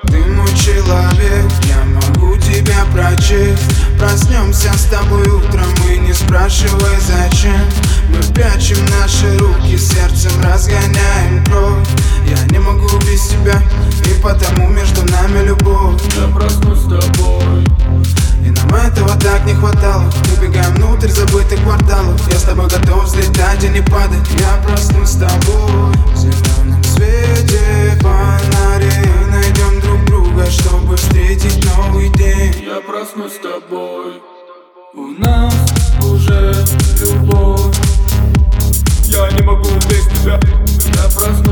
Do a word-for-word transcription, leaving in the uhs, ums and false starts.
Ты мой человек, я могу тебя прочесть. Проснемся с тобой утром и не спрашивай зачем. Мы прячем наши руки, сердцем разгоняем кровь. Я не могу без тебя, и потому между нами любовь. Я проснусь с тобой, и нам этого так не хватало. Убегаем внутрь забытых кварталов. Я с тобой готов взлетать и не падать. Я проснусь с тобой в зеленом свете фонарей. Найдем друг друга, чтобы встретить новый день. я проснусь с тобой. У нас уже любовь. Я не могу без тебя. Я проснусь